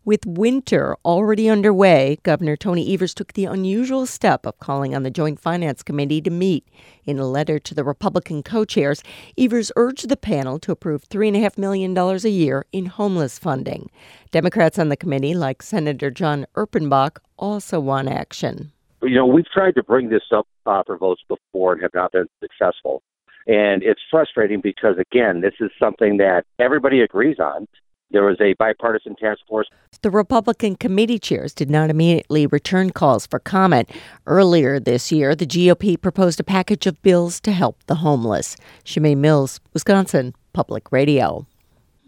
With winter already underway, Governor Tony Evers took the unusual step of calling on the Joint Finance Committee to meet. In a letter to the Republican co-chairs, Evers urged the panel to approve $3.5 million a year in homeless funding. Democrats on the committee, like Senator John Erpenbach, also want action. We've tried to bring this up for votes before and have not been successful. And it's frustrating because, again, this is something that everybody agrees on. There was a bipartisan task force. The Republican committee chairs did not immediately return calls for comment. Earlier this year, the GOP proposed a package of bills to help the homeless. Shemaine Mills, Wisconsin Public Radio.